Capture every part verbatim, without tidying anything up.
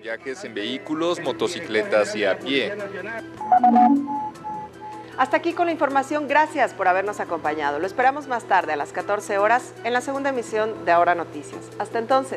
patrullajes en vehículos, motocicletas y a pie. Hasta aquí con la información, gracias por habernos acompañado. Lo esperamos más tarde a las catorce horas en la segunda emisión de Ahora Noticias. Hasta entonces.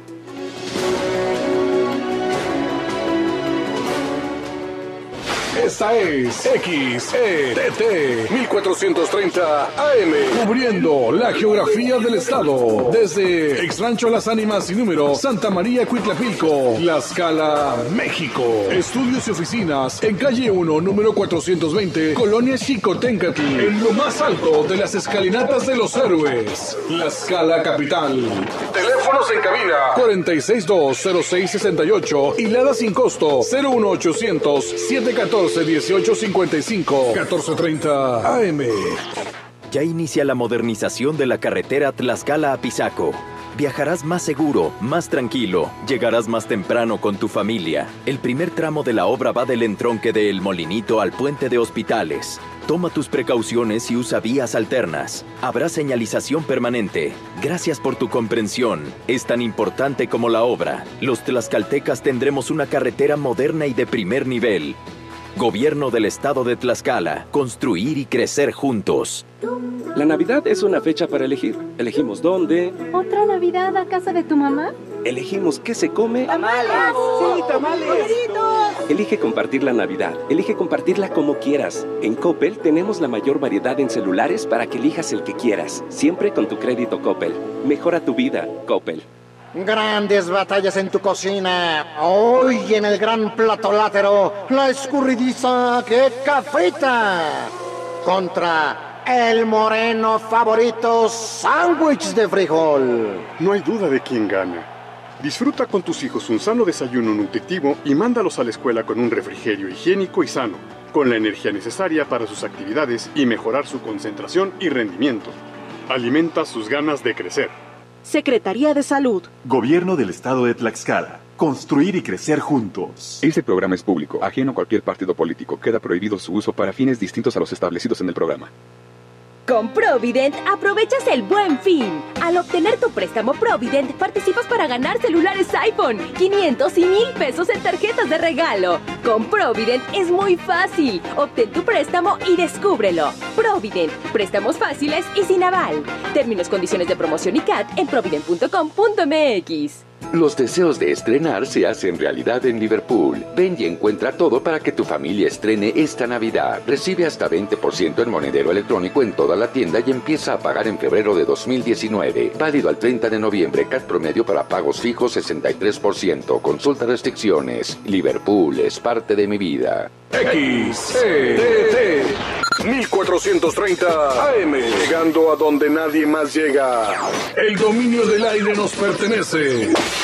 Esta es X E T T mil cuatrocientos treinta A M, cubriendo la geografía del estado, desde Ex Rancho Las Ánimas y Número, Santa María Cuitlapilco, Tlaxcala, México. Estudios y oficinas en calle uno, número cuatrocientos veinte, Colonia Xicoténcatl, en lo más alto de las escalinatas de los héroes, Tlaxcala capital. Teléfonos en cabina cuarenta y seis dos cero seis sesenta y ocho y Lada sin costo cero uno ochocientos siete catorce dieciocho cincuenta y cinco, catorce treinta A M. Ya inicia la modernización de la carretera Tlaxcala-Apizaco. Viajarás más seguro, más tranquilo, llegarás más temprano con tu familia. El primer tramo de la obra va del entronque de El Molinito al puente de Hospitales. Toma tus precauciones y usa vías alternas. Habrá señalización permanente. Gracias por tu comprensión. Es tan importante como la obra. Los tlaxcaltecas tendremos una carretera moderna y de primer nivel. Gobierno del Estado de Tlaxcala. Construir y crecer juntos. La Navidad es una fecha para elegir. Elegimos dónde. ¿Otra Navidad a casa de tu mamá? Elegimos qué se come. ¡Tamales! ¡Sí, tamales! ¡Tamalitos! Elige compartir la Navidad. Elige compartirla como quieras. En Coppel tenemos la mayor variedad en celulares para que elijas el que quieras. Siempre con tu crédito Coppel. Mejora tu vida, Coppel. Grandes batallas en tu cocina. Hoy en el gran plato látero, la escurridiza queca frita contra el moreno favorito sándwich de frijol. No hay duda de quién gana. Disfruta con tus hijos un sano desayuno nutritivo y mándalos a la escuela con un refrigerio higiénico y sano, con la energía necesaria para sus actividades y mejorar su concentración y rendimiento. Alimenta sus ganas de crecer. Secretaría de Salud. Gobierno del Estado de Tlaxcala. Construir y crecer juntos. Este programa es público, ajeno a cualquier partido político. Queda prohibido su uso para fines distintos a los establecidos en el programa. Con Provident aprovechas el Buen Fin. Al obtener tu préstamo Provident, participas para ganar celulares iPhone, quinientos y mil pesos en tarjetas de regalo. Con Provident es muy fácil. Obtén tu préstamo y descúbrelo. Provident, préstamos fáciles y sin aval. Términos, condiciones de promoción y C A T en provident punto com punto m x. Los deseos de estrenar se hacen realidad en Liverpool. Ven y encuentra todo para que tu familia estrene esta Navidad. Recibe hasta veinte por ciento en monedero electrónico en toda la tienda y empieza a pagar en febrero de dos mil diecinueve. Válido al treinta de noviembre. C A T promedio para pagos fijos sesenta y tres por ciento. Consulta restricciones. Liverpool es parte de mi vida. X E T T mil cuatrocientos treinta A M, llegando a donde nadie más llega. El dominio del aire nos pertenece.